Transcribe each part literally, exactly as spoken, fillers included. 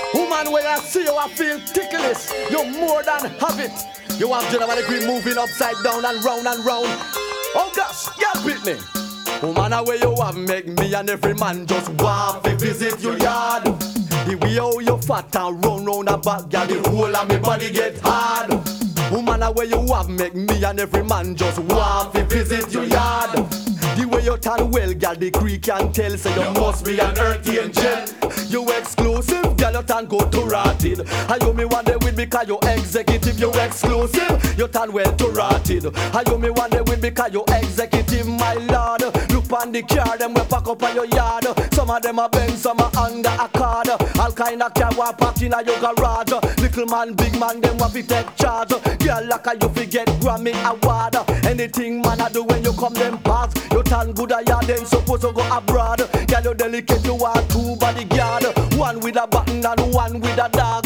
Woman, when I see you, I feel ticklish. You're more than have it. You have general green moving upside down and round and round. Oh gosh, get with me. Woman, the way you have make me and every man just want to visit your yard. The way how you fat and run round the back, girl, the whole of me body get hard. Woman, the way you have make me and every man just want to visit your yard. The way you turn well, girl, the creek can tell. Say you must be an earthy angel. You exclusive, girl, you turn go to rotted. And you me wonder with because you executive. You exclusive, you turn well to rotted. And you me wonder with because you executive, my lord. Look on the car, them we pack up on your yard. Some of them are Benz, some are under a card. All kind of car we pack in a your garage. Little man, big man, them want to take charge. Girl, like a you forget Grammy award. Anything man I do when you come them pass. You turn good a yard, then supposed to go abroad. Girl, you delicate, you want two bodyguard. One with a button and one with a dog.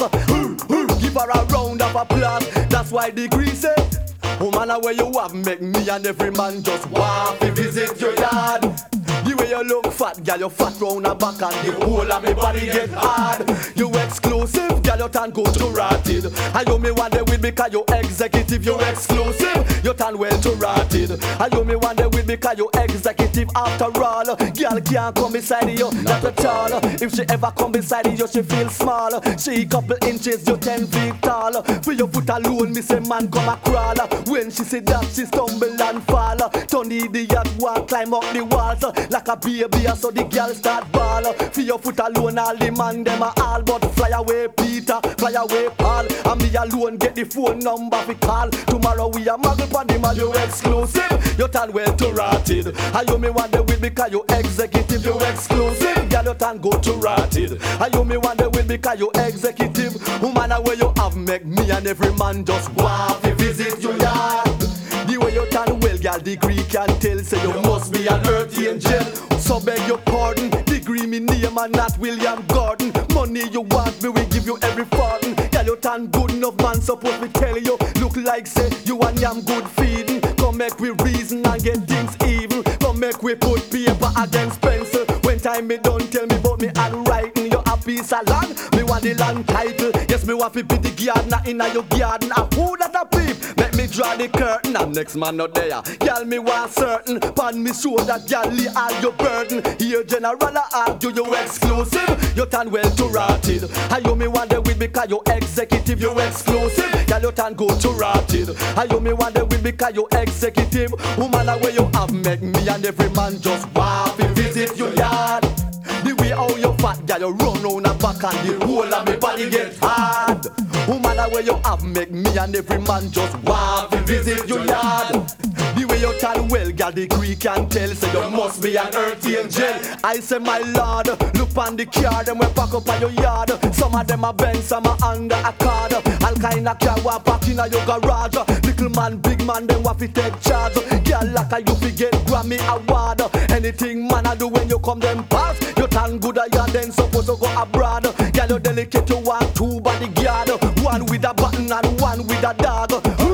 Give her a round of applause. That's why the grease say, woman, the way you have make me and every man just want to visit your yard. The way you look fat, girl, you fat round the back and the whole of me body get hard. You exclusive, girl, you turn go to rotted. And you me wonder with because you executive, you exclusive, you turn well to rotted. And you me wonder with because you executive after all. Girl can't come beside you, not at all. If she ever come beside you, she feel small. She couple inches, you ten feet tall. For your foot alone, me say man come a crawl. When she say that, she stumble and fall. Turn the idiot walk, climb up the walls. Like a baby, so the girl start ball. For your foot alone, all the man them a all. But fly away Peter, fly away Paul. And me alone get the phone number fi call. Tomorrow we a muggle pon the man, you exclusive. You turn well to rotted. And you me wonder with because you executive, you exclusive. Girl, you turn go to rotted. And you me wonder with because you executive. Woman, the way you have make me and every man just want to visit your yard. The way you turn well, girl, degree can tell. Say you must be an earthy angel. So beg your pardon. Degree me name and not William Gordon. Money you want me, we give you every pardon. Girl, you turn good enough, man, suppose me tell you. Look like say you and yam good feeding. Come make we reason and get things even. Come make we put paper against pencil. When time me done, tell me about me handwriting. You a piece of land, me want the land title. Yes, me want to be the gardener in a your garden. And who that a peep? Make me draw the curtain. And next man not there. Girl, me want certain. Pan me show that girl lay all your burden. Here general I argue you exclusive. You turn well to rotted. And you me wonder with because you executive, you exclusive. Girl, you turn go to rotted. And you me wonder with because you executive. Woman, the way you have make me and every man just want to visit your yard. The way how you fat, girl, you run round the back and the whole of me body get hard. Woman, the way you have make me and every man just want to visit your yard. The way you turn well, girl, the creek can tell. Say you must be an earthy angel. I say my lord, look on the car, them we pack up on your yard. Some of them are Benz, some are under a card. All kind of car we pack in a your garage. Little man, big man, them want to take charge. Girl, like a you fi get Grammy award. Anything man I do when you come them pass. You turn good a yard, then supposed to go abroad. Girl, you delicate, you want two bodyguard. One with a button and one with a dog.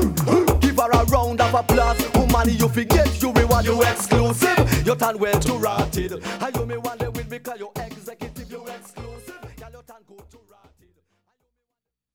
Give her a round of applause. Woman, you forget you reward, you exclusive. You turn well to rotted.